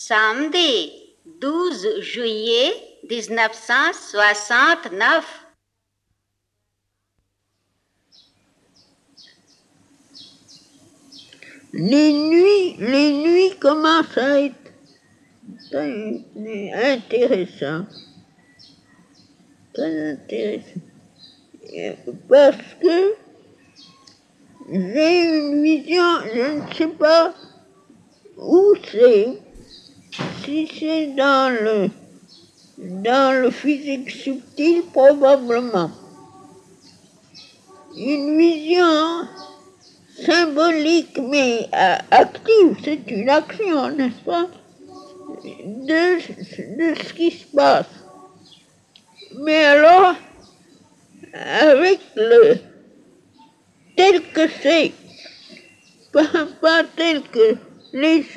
Samedi 12 juillet 1969. Les nuits commencent à être intéressantes. Très intéressant. Parce que j'ai une vision, je ne sais pas où c'est, si c'est dans le physique subtil, probablement. Une vision symbolique mais active, c'est une action, n'est-ce pas, de ce qui se passe. Mais alors, avec le tel que c'est, pas tel que les